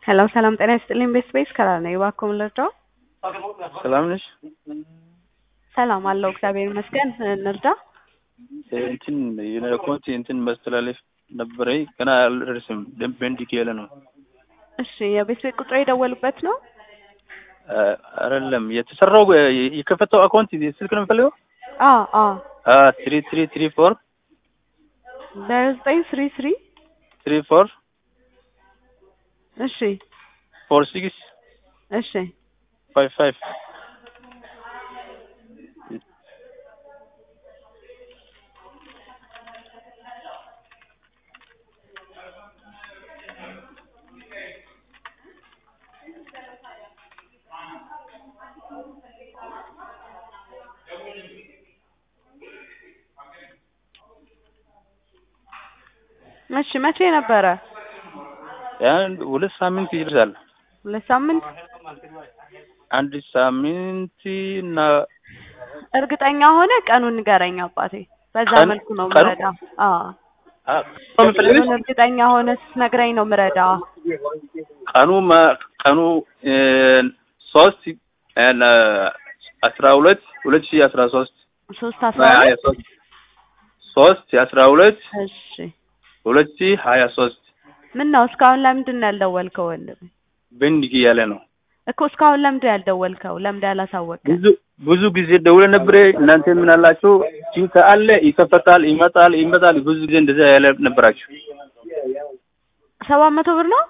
ሄሎ ሰላም ጤና ይስጥልኝ። ቤስቤስ ከራር ነው እባክዎ ልርዳው? ሰላም ነሽ? ሰላም አለው እግዚአብሔር ይመስገን። እንርዳ? እንትን የነኮንት እንትን ማስተላለፍ ነበረ ገና አልደረሰም። ደምበንዲክ ያለ ነው። እሺ የቤስቤስ ቁጥር የደወሉበት ነው? አይደለም የተሰራው የከፈተው አካውንት ስልክ ነው የምፈልገው። 3334 933 34 እሺ 46 እሺ 55 እሺ መቼ ነበረ? ያን ሁለት ሳምንት ይደርሳል። ሁለት ሳምንት አንድ ሳምንት እና እርግጠኛ ሆነ ቀኑን ንገረኝ አባቴ። በዛ መልኩ ነው ምረዳ። እርግጠኛ ሆነ ስትነግረኝ ነው ምረዳ። ቀኑ 3 እና 12 2013 3/12 እሺ 2023 ምን ነው እስካሁን ለምንድን ነው ያልደወልከው? ወንድም በንዲክ ያለ ነው እኮ እስካሁን ለምንድን ያልደወልከው? ለምንድን ያላሳወቅከው? ብዙ ጊዜ ደውለ ነበር። እናንተ ምን አላችሁ? ቺንካ አለ ይከፈታል፣ ይመጣል። ብዙ ጊዜ እንደዛ ያለ ነበራችሁ። 700 ብር ነው?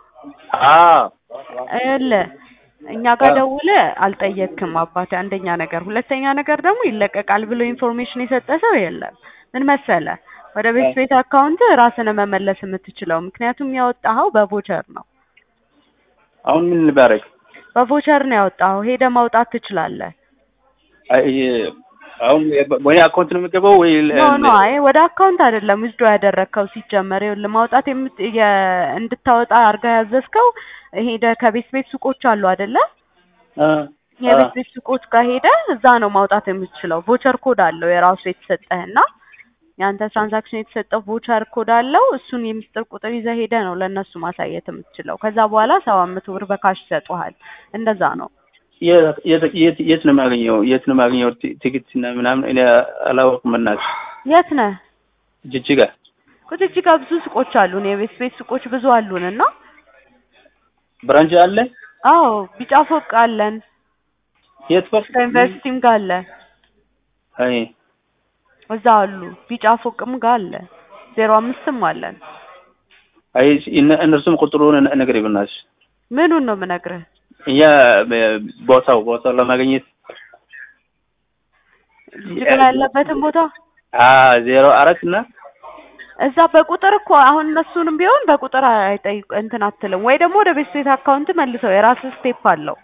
እኛ ጋር ደውለ አልጠየቅክም አባቴ። አንደኛ ነገር፣ ሁለተኛ ነገር ደግሞ ይለቀቃል ብሎ ኢንፎርሜሽን የሰጠ ሰው የለም። ምን መሰለ ወደ ቤት አካውንት ራስን መመለስ የምትችለው ምክንያቱም ያወጣኸው በቮቸር ነው። አሁን ምን ልባረክ? በቮቸር ነው ያወጣኸው። ሄደ ማውጣት ትችላለህ። አሁን ወይ አካውንት ነው የሚገባው ወይ ኖ አይ ወደ አካውንት አይደለም ውስዶ ያደረከው። ሲጀመር ይኸውልህ ማውጣት እንድታወጣ አርጋ ያዘዝከው ሄደ ከቤት ሱቆች አሉ አይደለ? የቤት ሱቆች ጋር ሄደ እዛ ነው ማውጣት የምትችለው። ቮቸር ኮድ አለው የራሱ የተሰጠህና ያንተ ትራንዛክሽን የተሰጠው ቮቸር ኮድ አለው። እሱን የሚስጥር ቁጥር ይዘህ ሄደ ነው ለነሱ ማሳየት የምትችለው። ከዛ በኋላ 700 ብር በካሽ ይሰጡሃል። እንደዛ ነው። የት ነው የማገኘው ቲኬት እና ምናምን እኔ አላወቅም። እናት የት ነህ? ጅጅጋ። ጅጅጋ ብዙ ሱቆች አሉን። የቤት ሱቆች ብዙ አሉንና ብራንች አለ? አዎ ቢጫ ፎቅ አለን። የት ፎቅ? ዩኒቨርሲቲም ጋር አለ። አይ እዛ አሉ። ቢጫ ፎቅም ጋር አለ። 05ም አለን። አይ እነሱም ቁጥሩን ነገር ይብናሽ። ምኑን ነው የምነግርህ? ቦታው ለማግኘት ጅጅጋ ያለበትን ቦታ 04 እና እዛ በቁጥር እኮ አሁን እነሱንም ቢሆን በቁጥር አይጠይቅ እንትን አትልም ወይ ደግሞ ወደ ቤት አካውንት መልሰው የራስ ስቴፕ አለው።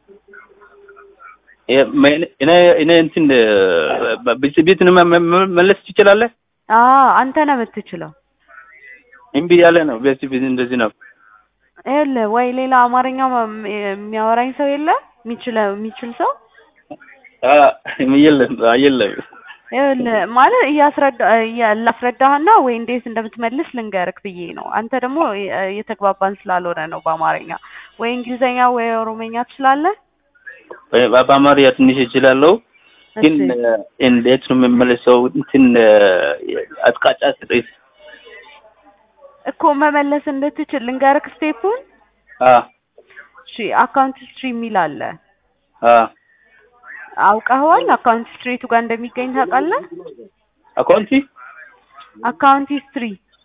እኔ እንትን ቤት መመለስ ትችላለህ? አንተ ነው የምትችለው። እምቢ ያለ ነው ቤት እንደዚህ ነው። ወይ ሌላ አማርኛ የሚያወራኝ ሰው የለ? የሚችል ሰው የለም ማለት ላስረዳህና ወይ እንዴት እንደምትመልስ ልንገርክ ብዬ ነው። አንተ ደግሞ እየተግባባን ስላልሆነ ነው በአማርኛ። ወይ እንግሊዘኛ ወይ ኦሮሞኛ ትችላለህ? በአማርኛ ትንሽ እችላለሁ ግን እንዴት ነው የምመለሰው? እንትን አጥቃጫ ስጠይቅ እኮ መመለስ እንድትችል ልንገርክ ስቴፑን። እሺ አካውንት ሂስትሪ የሚል አለ። አውቀኸዋል? አካውንት ሂስትሪ ጋር እንደሚገኝ ታውቃለህ? አካውንት ሂስትሪ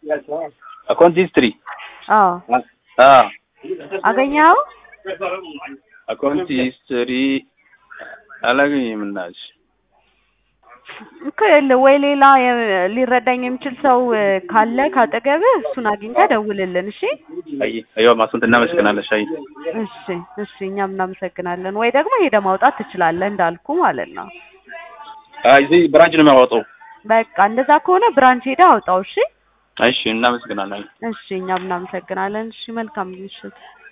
አገኘኸው? አካውንት ሂስትሪ አላገኘም እናት እኮ ወይ ሌላ ሊረዳኝ የሚችል ሰው ካለ ካጠገብህ እሱን አግኝተህ ደውልልን። እሺ አይዋ ማሱንት እናመሰግናለን። እሺ እኛም እናመሰግናለን። ወይ ደግሞ ሄደ ማውጣት ትችላለህ እንዳልኩ ማለት ነው። እዚህ ብራንች ነው የሚያወጣው። በቃ እንደዛ ከሆነ ብራንች ሄደ አውጣው። እሺ እናመሰግናለን። እኛም እናመሰግናለን። እሺ መልካም ምሽት።